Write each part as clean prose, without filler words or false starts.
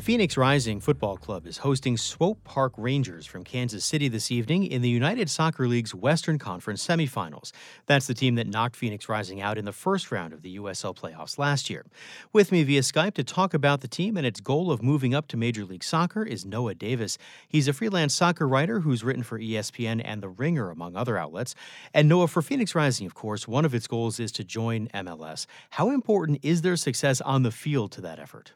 Phoenix Rising Football Club is hosting Swope Park Rangers from Kansas City this evening in the United Soccer League's Western Conference semifinals. That's the team that knocked Phoenix Rising out in the first round of the USL playoffs last year. With me via Skype to talk about the team and its goal of moving up to Major League Soccer is Noah Davis. He's a freelance soccer writer who's written for ESPN and The Ringer, among other outlets. And Noah, for Phoenix Rising, of course, one of its goals is to join MLS. How important is their success on the field to that effort?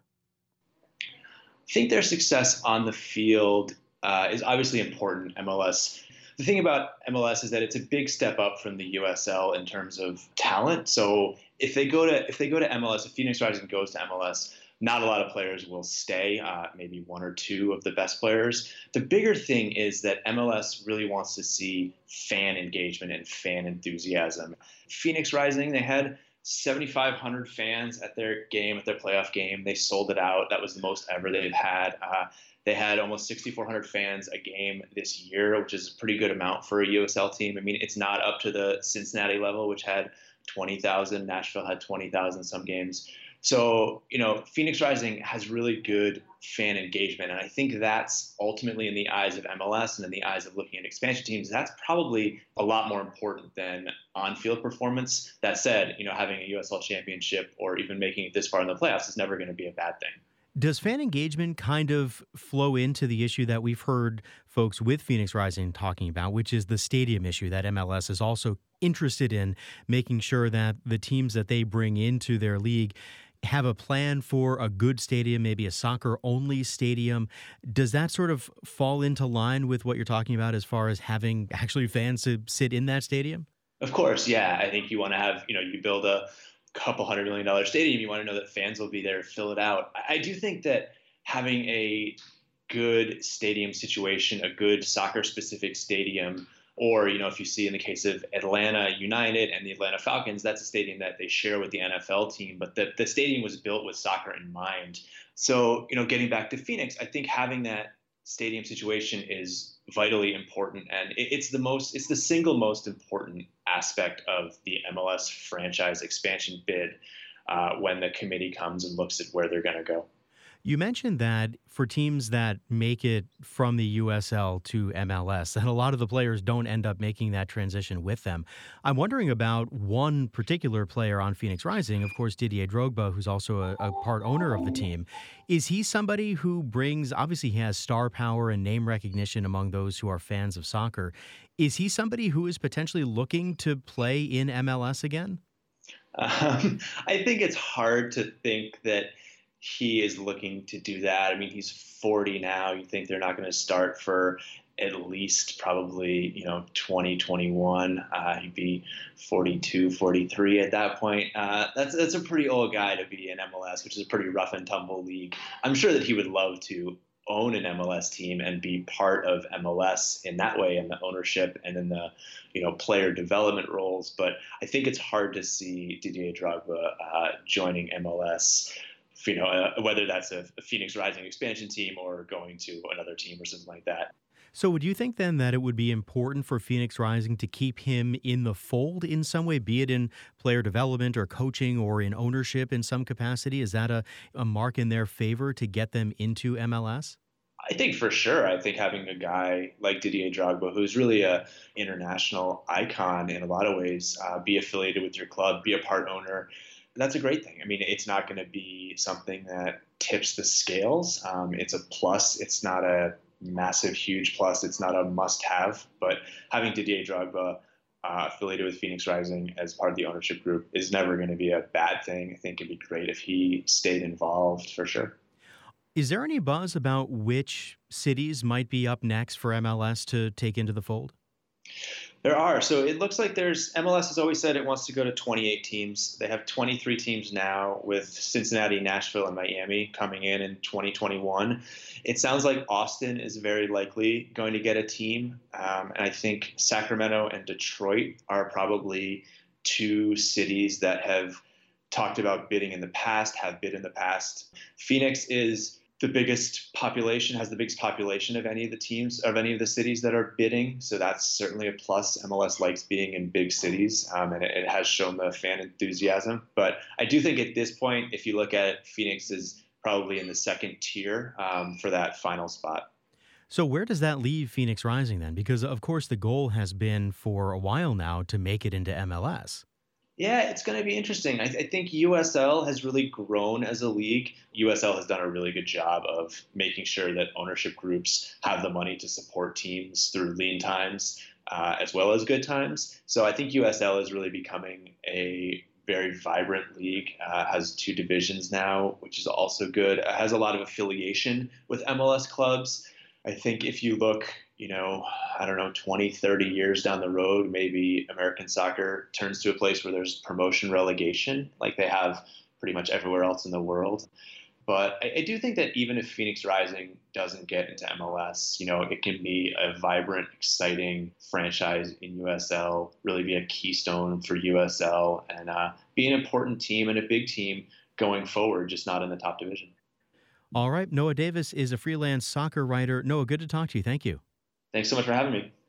I think their success on the field is obviously important. MLS. The thing about MLS is that it's a big step up from the USL in terms of talent. So if they go to MLS, if Phoenix Rising goes to MLS, not a lot of players will stay. Maybe one or two of the best players. The bigger thing is that MLS really wants to see fan engagement and fan enthusiasm. Phoenix Rising, they had 7,500 fans at their playoff game. They sold it out. That was the most ever they've had. They had almost 6,400 fans a game this year, which is a pretty good amount for a USL team. I mean, it's not up to the Cincinnati level, which had 20,000. Nashville had 20,000 some games. So, Phoenix Rising has really good fan engagement. And I think that's ultimately, in the eyes of MLS and in the eyes of looking at expansion teams, that's probably a lot more important than on-field performance. That said, having a USL championship or even making it this far in the playoffs is never going to be a bad thing. Does fan engagement kind of flow into the issue that we've heard folks with Phoenix Rising talking about, which is the stadium issue that MLS is also interested in making sure that the teams that they bring into their league have a plan for a good stadium, maybe a soccer-only stadium? Does that sort of fall into line with what you're talking about as far as having actually fans to sit in that stadium? Of course, yeah. I think you want to have, you build a couple $100 million stadium, you want to know that fans will be there to fill it out. I do think that having a good stadium situation, a good soccer-specific stadium, or, if you see in the case of Atlanta United and the Atlanta Falcons, that's a stadium that they share with the NFL team, but the stadium was built with soccer in mind. So, getting back to Phoenix, I think having that stadium situation is vitally important, and it's the single most important aspect of the MLS franchise expansion bid when the committee comes and looks at where they're going to go. You mentioned that for teams that make it from the USL to MLS, that a lot of the players don't end up making that transition with them. I'm wondering about one particular player on Phoenix Rising, of course, Didier Drogba, who's also a part owner of the team. Is he somebody who obviously he has star power and name recognition among those who are fans of soccer. Is he somebody who is potentially looking to play in MLS again? I think it's hard to think that he is looking to do that. I mean, he's 40 now. You think they're not going to start for at least probably, 2021. He'd be 42, 43 at that point. That's a pretty old guy to be in MLS, which is a pretty rough and tumble league. I'm sure that he would love to own an MLS team and be part of MLS in that way, in the ownership and in the, player development roles. But I think it's hard to see Didier Drogba joining MLS. Whether that's a Phoenix Rising expansion team or going to another team or something like that. So would you think then that it would be important for Phoenix Rising to keep him in the fold in some way, be it in player development or coaching or in ownership in some capacity? Is that a mark in their favor to get them into MLS? I think for sure. I think having a guy like Didier Drogba, who's really a international icon in a lot of ways, be affiliated with your club, be a part owner, that's a great thing. I mean, it's not going to be something that tips the scales. It's a plus. It's not a massive, huge plus. It's not a must-have. But having Didier Drogba affiliated with Phoenix Rising as part of the ownership group is never going to be a bad thing. I think it'd be great if he stayed involved for sure. Is there any buzz about which cities might be up next for MLS to take into the fold? There are. So it looks like MLS has always said it wants to go to 28 teams. They have 23 teams now, with Cincinnati, Nashville, and Miami coming in 2021. It sounds like Austin is very likely going to get a team. And I think Sacramento and Detroit are probably two cities that have talked about bidding in the past, have bid in the past. Phoenix is the biggest population, has the biggest population of any of the teams, of any of the cities that are bidding. So that's certainly a plus. MLS likes being in big cities, and it has shown the fan enthusiasm. But I do think at this point, if you look at Phoenix's probably in the second tier for that final spot. So where does that leave Phoenix Rising then? Because of course the goal has been for a while now to make it into MLS. Yeah, it's going to be interesting. I think USL has really grown as a league. USL has done a really good job of making sure that ownership groups have the money to support teams through lean times as well as good times. So I think USL is really becoming a very vibrant league. Has two divisions now, which is also good. It has a lot of affiliation with MLS clubs. I think if you look, I don't know, 20, 30 years down the road, maybe American soccer turns to a place where there's promotion relegation like they have pretty much everywhere else in the world. But I do think that even if Phoenix Rising doesn't get into MLS, it can be a vibrant, exciting franchise in USL, really be a keystone for USL and be an important team and a big team going forward, just not in the top division. All right. Noah Davis is a freelance soccer writer. Noah, good to talk to you. Thank you. Thanks so much for having me.